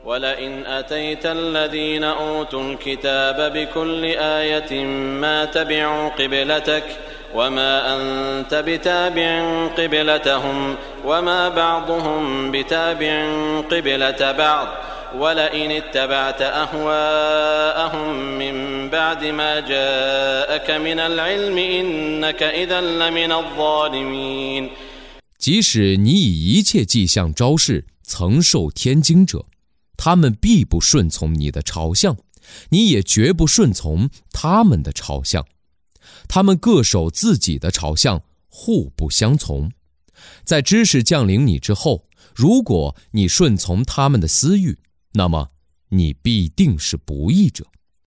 ولئن أتيت الذين أوتوا الكتاب بكل آية ما تبعوا قبلتك وما أنت بتابع قبلتهم وما بعضهم بتابع قبلة بعض ولئن اتبعت أهواءهم من بعد ما جاءك من العلم إنك إذا لمن الظالمين。 即使你以一切迹象昭示曾受天经者，他们必不顺从你的朝向，你也绝不顺从他们的朝向。他们各守自己的朝向，互不相从。在知识降临你之后，如果你顺从他们的私欲，那么你必定是不义者。